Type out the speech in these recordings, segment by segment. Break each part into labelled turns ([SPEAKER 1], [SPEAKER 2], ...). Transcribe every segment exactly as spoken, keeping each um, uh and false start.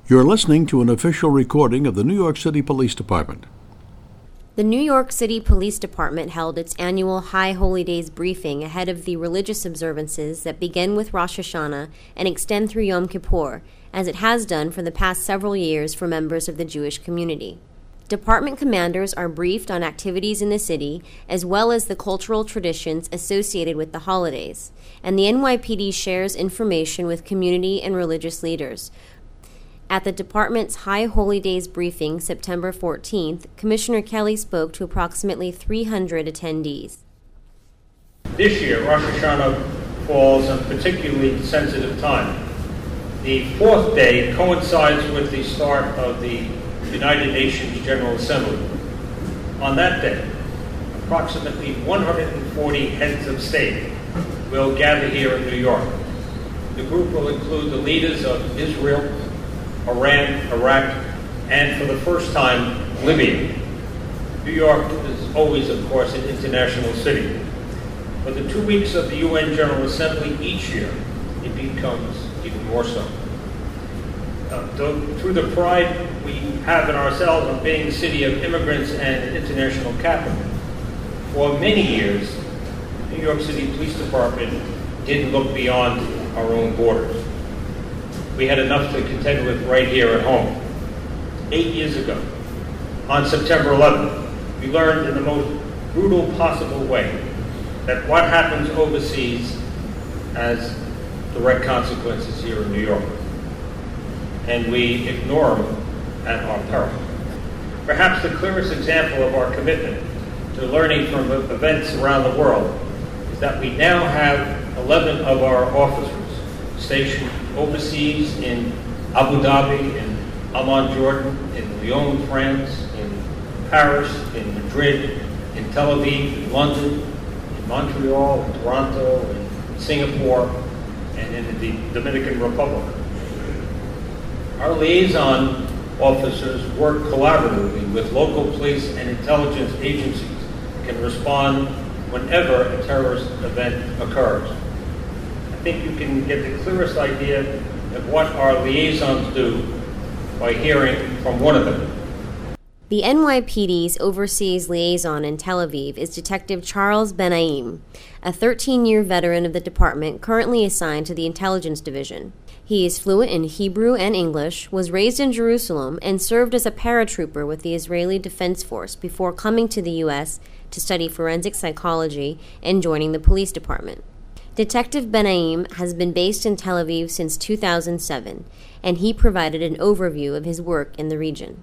[SPEAKER 1] You're listening to an official recording of the New York City Police Department.
[SPEAKER 2] The New York City Police Department held its annual High Holy Days briefing ahead of the religious observances that begin with Rosh Hashanah and extend through Yom Kippur, as it has done for the past several years for members of the Jewish community. Department commanders are briefed on activities in the city, as well as the cultural traditions associated with the holidays, and the N Y P D shares information with community and religious leaders. At the department's High Holy Days briefing September fourteenth, Commissioner Kelly spoke to approximately three hundred attendees.
[SPEAKER 3] This year, Rosh Hashanah falls on a particularly sensitive time. The fourth day coincides with the start of the United Nations General Assembly. On that day, approximately one hundred forty heads of state will gather here in New York. The group will include the leaders of Israel, Iran, Iraq, and for the first time, Libya. New York is always, of course, an international city. For the two weeks of the U N General Assembly each year, it becomes even more so. Uh, through the pride we have in ourselves of being a city of immigrants and an international capital, for many years, the New York City Police Department didn't look beyond our own borders. We had enough to contend with right here at home. Eight years ago, on September eleventh, we learned in the most brutal possible way that what happens overseas has direct consequences here in New York. And we ignore them at our peril. Perhaps the clearest example of our commitment to learning from events around the world is that we now have eleven of our officers stationed overseas in Abu Dhabi, in Amman, Jordan, in Lyon, France, in Paris, in Madrid, in Tel Aviv, in London, in Montreal, in Toronto, in Singapore, and in the Dominican Republic. Our liaison officers work collaboratively with local police and intelligence agencies and can respond whenever a terrorist event occurs. I think you can get the clearest idea of what our liaisons do by hearing from one of them.
[SPEAKER 2] The N Y P D's overseas liaison in Tel Aviv is Detective Charles Benaim, a thirteen-year veteran of the department currently assigned to the Intelligence Division. He is fluent in Hebrew and English, was raised in Jerusalem, and served as a paratrooper with the Israeli Defense Force before coming to the U S to study forensic psychology and joining the police department. Detective Benaim has been based in Tel Aviv since two thousand seven, and he provided an overview of his work in the region.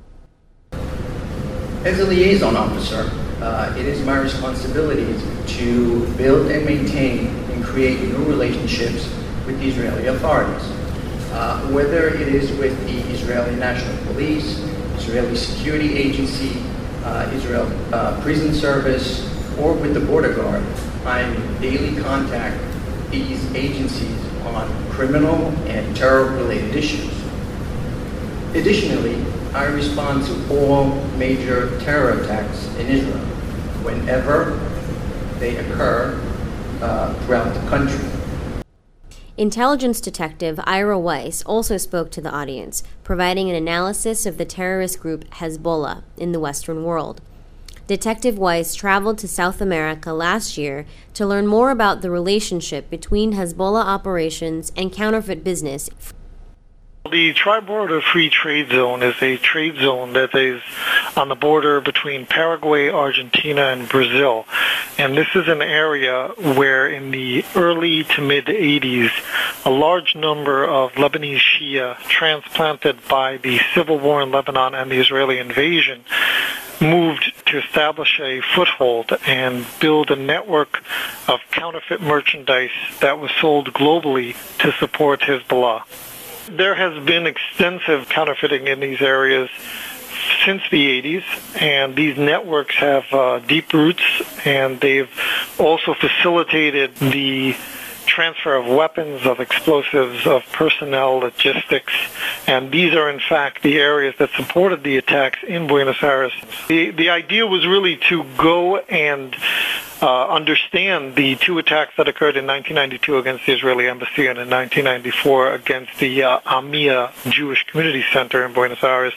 [SPEAKER 4] As a liaison officer, uh, it is my responsibility to build and maintain and create new relationships with the Israeli authorities, uh, whether it is with the Israeli National Police, Israeli Security Agency, uh, Israel uh, Prison Service, or with the Border Guard. I'm in daily contact with these agencies on criminal and terror-related issues. Additionally, I respond to all major terror attacks in Israel whenever they occur uh, throughout the country.
[SPEAKER 2] Intelligence Detective Ira Weiss also spoke to the audience, providing an analysis of the terrorist group Hezbollah in the Western world. Detective Weiss traveled to South America last year to learn more about the relationship between Hezbollah operations and counterfeit business.
[SPEAKER 5] The Tri-Border Free Trade Zone is a trade zone that is on the border between Paraguay, Argentina, and Brazil. And this is an area where in the early to mid-eighties, a large number of Lebanese Shia transplanted by the civil war in Lebanon and the Israeli invasion moved to establish a foothold and build a network of counterfeit merchandise that was sold globally to support Hezbollah. There has been extensive counterfeiting in these areas since the eighties, and these networks have uh, deep roots, and they've also facilitated the transfer of weapons, of explosives, of personnel, logistics, and these are in fact the areas that supported the attacks in Buenos Aires. The, the idea was really to go and uh, understand the two attacks that occurred in nineteen ninety-two against the Israeli embassy and in nineteen ninety-four against the uh, AMIA Jewish Community Center in Buenos Aires,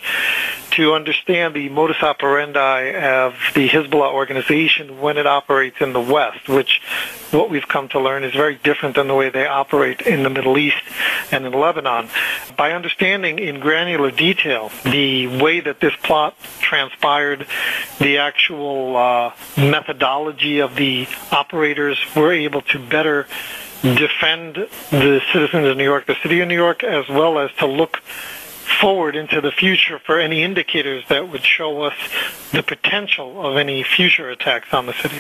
[SPEAKER 5] to understand the modus operandi of the Hezbollah organization when it operates in the West, which what we've come to learn is very different than the way they operate in the Middle East and in Lebanon. By understanding in granular detail the way that this plot transpired, the actual uh, methodology of the operators, we're able to better defend the citizens of New York, the city of New York, as well as to look forward into the future for any indicators that would show us the potential of any future attacks on the city.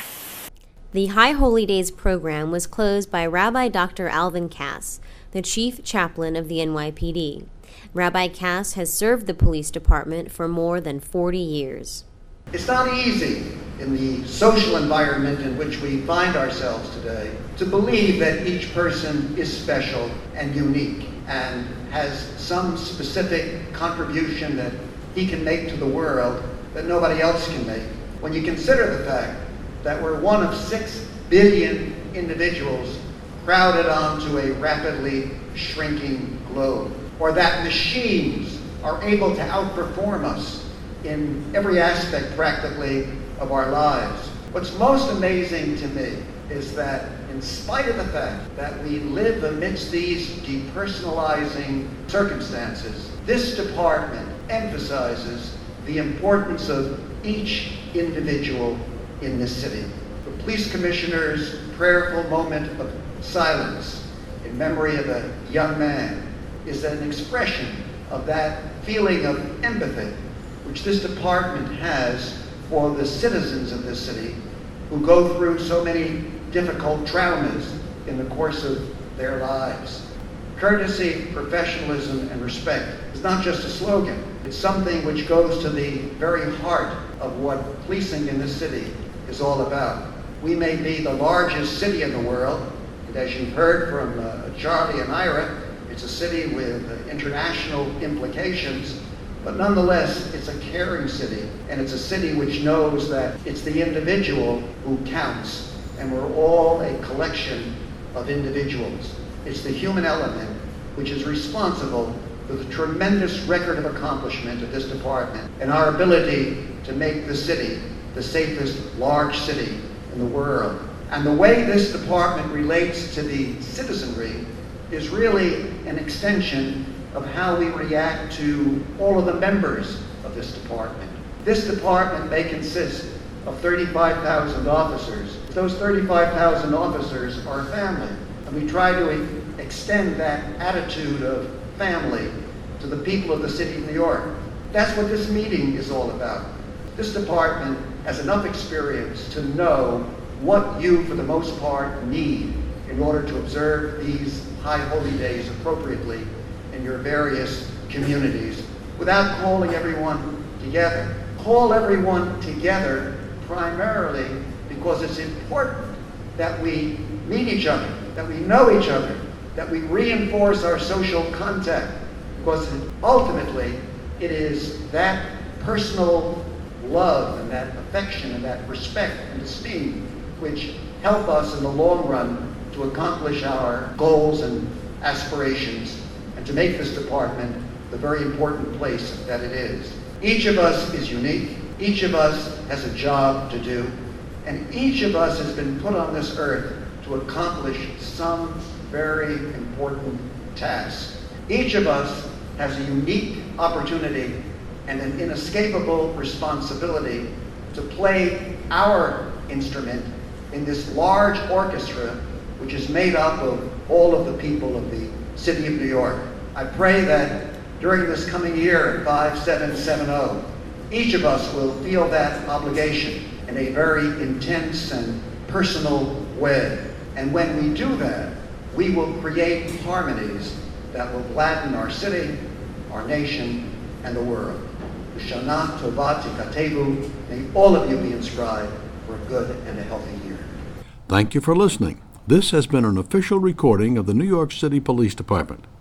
[SPEAKER 2] The High Holy Days program was closed by Rabbi Doctor Alvin Cass, the chief chaplain of the N Y P D. Rabbi Cass has served the police department for more than forty years.
[SPEAKER 6] It's not easy in the social environment in which we find ourselves today to believe that each person is special and unique and has some specific contribution that he can make to the world that nobody else can make. When you consider the fact that we're one of six billion individuals crowded onto a rapidly shrinking globe, or that machines are able to outperform us in every aspect practically of our lives. What's most amazing to me is that in spite of the fact that we live amidst these depersonalizing circumstances, this department emphasizes the importance of each individual in this city. The police commissioner's prayerful moment of silence in memory of a young man is an expression of that feeling of empathy which this department has for the citizens of this city who go through so many difficult traumas in the course of their lives. Courtesy, professionalism, and respect is not just a slogan. It's something which goes to the very heart of what policing in this city is all about. We may be the largest city in the world, and as you've heard from uh, Charlie and Ira, it's a city with uh, international implications, but nonetheless, it's a caring city, and it's a city which knows that it's the individual who counts, and we're all a collection of individuals. It's the human element which is responsible for the tremendous record of accomplishment of this department and our ability to make the city the safest large city in the world. And the way this department relates to the citizenry is really an extension of how we react to all of the members of this department. This department may consist of thirty-five thousand officers. Those thirty-five thousand officers are family, and we try to extend that attitude of family to the people of the city of New York. That's what this meeting is all about. This department has enough experience to know what you, for the most part, need in order to observe these high holy days appropriately in your various communities without calling everyone together. Call everyone together primarily because it's important that we meet each other, that we know each other, that we reinforce our social contact, because ultimately it is that personal love and that affection and that respect and esteem which help us in the long run to accomplish our goals and aspirations and to make this department the very important place that it is. Each of us is unique. Each of us has a job to do. And each of us has been put on this earth to accomplish some very important task. Each of us has a unique opportunity and an inescapable responsibility to play our instrument in this large orchestra which is made up of all of the people of the city of New York. I pray that during this coming year, five seven seven zero, each of us will feel that obligation in a very intense and personal way. And when we do that, we will create harmonies that will gladden our city, our nation, and the world. Shana Tova Tikatevu, may all of you be inscribed for a good and a healthy year.
[SPEAKER 1] Thank you for listening. This has been an official recording of the New York City Police Department.